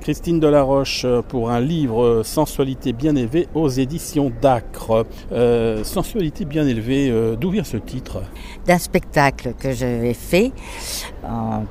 Christine Delaroche pour un livre Sensualité bien élevée aux éditions d'Acre. Sensualité bien élevée, d'où vient ce titre ? D'un spectacle que j'avais fait en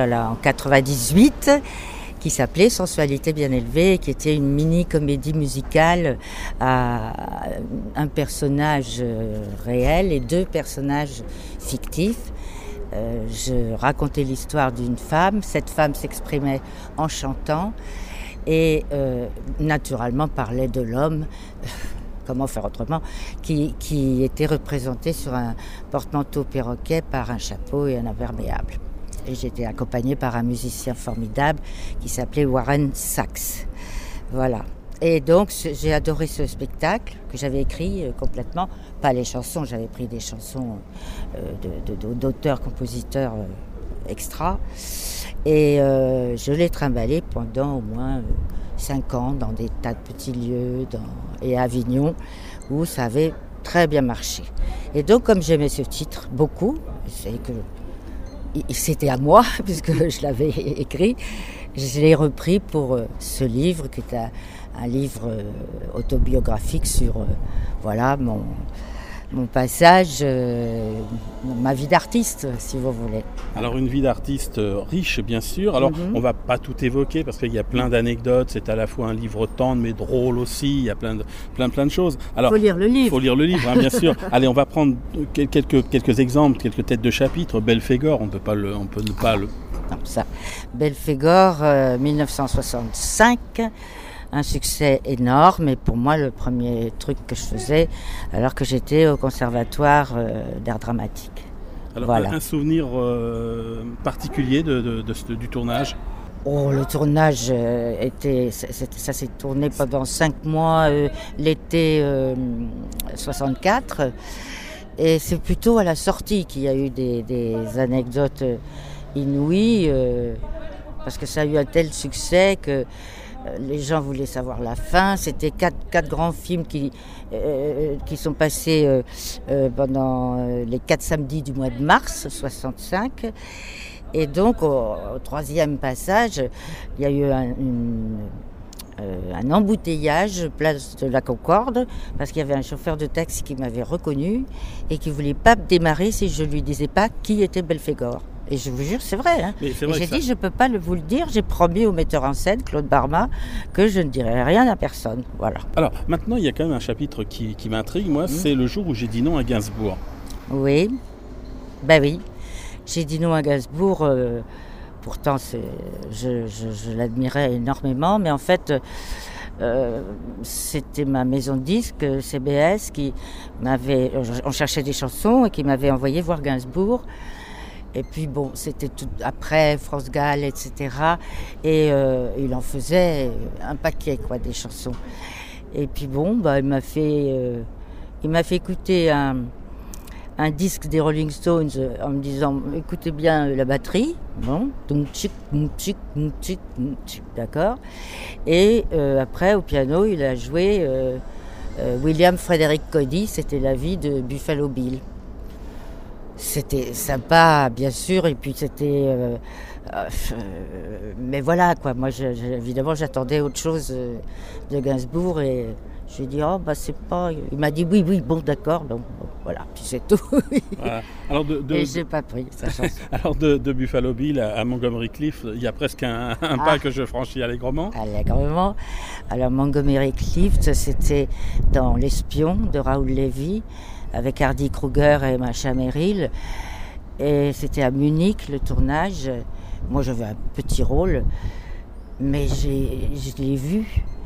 98 qui s'appelait Sensualité bien élevée, qui était une mini-comédie musicale à un personnage réel et 2 personnages fictifs. Je racontais l'histoire d'une femme, cette femme s'exprimait en chantant et naturellement parlait de l'homme, comment faire autrement, qui était représenté sur un porte-manteau perroquet par un chapeau et un imperméable. Et j'étais accompagnée par un musicien formidable qui s'appelait Warren Sachs. Voilà. Et donc j'ai adoré ce spectacle que j'avais écrit complètement, pas les chansons, j'avais pris des chansons d'auteurs, compositeurs extra. Et je l'ai trimballé pendant au moins 5 ans dans des tas de petits lieux et à Avignon où ça avait très bien marché. Et donc comme j'aimais ce titre beaucoup, c'était à moi puisque je l'avais écrit, je l'ai repris pour ce livre qui est un livre autobiographique sur mon passage, ma vie d'artiste, si vous voulez. Alors une vie d'artiste riche, bien sûr. Alors on va pas tout évoquer parce qu'il y a plein d'anecdotes. C'est à la fois un livre tendre mais drôle aussi. Il y a plein de choses. Alors, faut lire le livre. Faut lire le livre, bien sûr. Allez, on va prendre quelques exemples, quelques têtes de chapitre. Belphégor, on ne peut pas le. Non, ça. Belphégor, 1965. Un succès énorme et pour moi le premier truc que je faisais alors que j'étais au conservatoire d'art dramatique. Alors voilà. Un souvenir particulier du tournage ? Le tournage ça s'est tourné pendant 5 mois l'été 64 et c'est plutôt à la sortie qu'il y a eu des anecdotes inouïes parce que ça a eu un tel succès que les gens voulaient savoir la fin. C'était quatre grands films qui sont passés pendant les 4 samedis du mois de mars 65. Et donc, au 3e passage, il y a eu un embouteillage place de la Concorde parce qu'il y avait un chauffeur de taxi qui m'avait reconnu et qui ne voulait pas démarrer si je ne lui disais pas qui était Belphégor. Et je vous jure, c'est vrai. Hein. C'est vrai, et j'ai dit, je ne peux pas vous le dire. J'ai promis au metteur en scène, Claude Barma, que je ne dirai rien à personne. Voilà. Alors, maintenant, il y a quand même un chapitre qui m'intrigue. Moi, c'est le jour où j'ai dit non à Gainsbourg. Oui. Ben oui. J'ai dit non à Gainsbourg. Pourtant, je l'admirais énormément. Mais en fait, c'était ma maison de disques, CBS, qui m'avait... On cherchait des chansons et qui m'avait envoyé voir Gainsbourg. Et puis bon, c'était tout après France Gall, etc. Et il en faisait un paquet, quoi, des chansons. Et puis bon, il m'a fait écouter un disque des Rolling Stones en me disant, écoutez bien la batterie. Bon, donc tchic, tchic, d'accord. Et après, au piano, il a joué William Frederick Cody. C'était la vie de Buffalo Bill. C'était sympa, bien sûr, et puis c'était... mais voilà, quoi. Moi, évidemment, j'attendais autre chose de Gainsbourg, et je lui ai dit, c'est pas... Il m'a dit, oui, bon, d'accord, donc voilà, puis c'est tout. Voilà. Alors et j'ai pas pris sa chanson. Alors, de Buffalo Bill à Montgomery Clift, il y a presque un pas que je franchis allègrement. Allègrement. Alors, Montgomery Clift, c'était dans L'Espion de Raoul Lévy, avec Hardy Kruger et Macha Merrill. Et c'était à Munich, le tournage. Moi, j'avais un petit rôle, mais je l'ai vu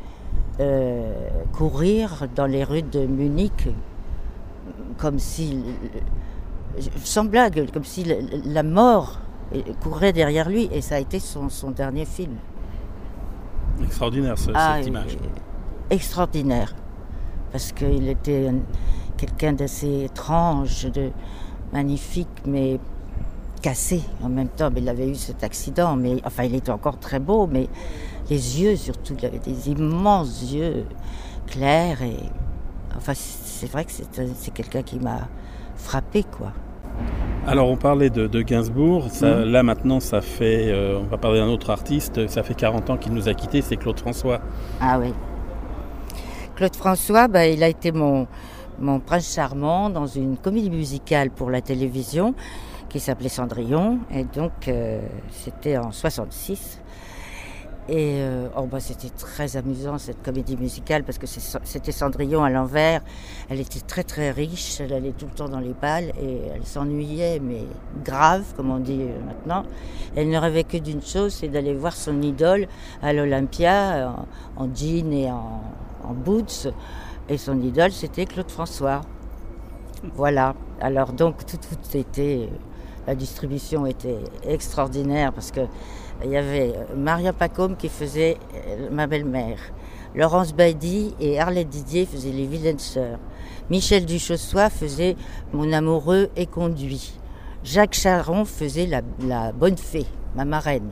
courir dans les rues de Munich comme si, sans blague, comme si la mort courait derrière lui. Et ça a été son dernier film. Extraordinaire, cette image. Extraordinaire. Parce qu'il était... quelqu'un d'assez étrange, magnifique, mais cassé en même temps. Mais il avait eu cet accident, mais enfin, il était encore très beau, mais les yeux surtout, il avait des immenses yeux clairs. Et enfin, c'est vrai que c'est quelqu'un qui m'a frappé, quoi. Alors on parlait de Gainsbourg, là maintenant ça fait, on va parler d'un autre artiste, ça fait 40 ans qu'il nous a quittés, c'est Claude François. Ah oui. Claude François, il a été mon prince charmant dans une comédie musicale pour la télévision qui s'appelait Cendrillon, et donc c'était en 66. Et c'était très amusant cette comédie musicale parce que c'était Cendrillon à l'envers. Elle était très très riche, elle allait tout le temps dans les balles et elle s'ennuyait, mais grave comme on dit maintenant. Elle ne rêvait que d'une chose, c'est d'aller voir son idole à l'Olympia en jean et en boots. Et son idole c'était Claude François. Voilà, alors donc tout était... La distribution était extraordinaire parce que il y avait Maria Pacôme qui faisait ma belle-mère. Laurence Badi et Arlette Didier faisaient les vilaines sœurs. Michel Duchossois faisait Mon amoureux est conduit. Jacques Charon faisait la bonne fée, ma marraine.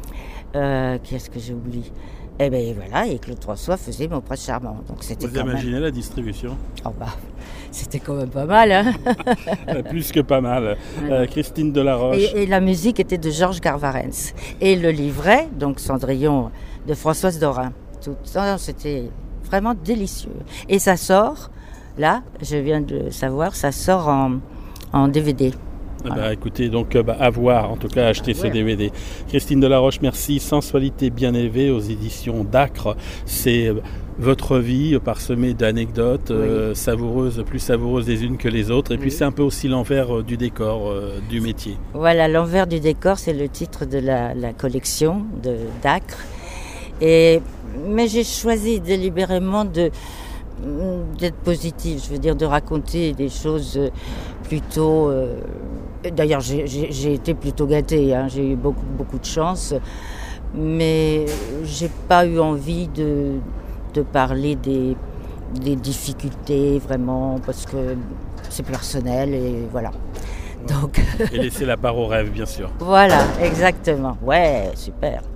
Qui est-ce que j'ai oublié ? Et bien voilà, et Claude François faisait Mon prince charmant. Donc c'était Vous imaginez la distribution ? C'était quand même pas mal, hein. Plus que pas mal. Christine Delaroche. Et la musique était de Georges Garvarens. Et le livret, donc Cendrillon, de Françoise Dorin. Tout ça, c'était vraiment délicieux. Et ça sort, là, je viens de savoir, ça sort en DVD. Voilà. Écoutez, donc à voir, en tout cas acheter ce DVD. Christine Delaroche, merci. Sensualité bien élevée aux éditions d'Acre. C'est votre vie parsemée d'anecdotes savoureuses, plus savoureuses les unes que les autres. Et puis c'est un peu aussi l'envers du décor du métier. Voilà, l'envers du décor, c'est le titre de la collection d'Acre. Mais j'ai choisi délibérément d'être positive, je veux dire de raconter des choses plutôt... D'ailleurs, j'ai été plutôt gâtée, hein, j'ai eu beaucoup de chance, mais j'ai pas eu envie de parler des difficultés vraiment, parce que c'est personnel et voilà. Donc... Et laisser la part au rêve, bien sûr. Voilà, exactement. Ouais, super.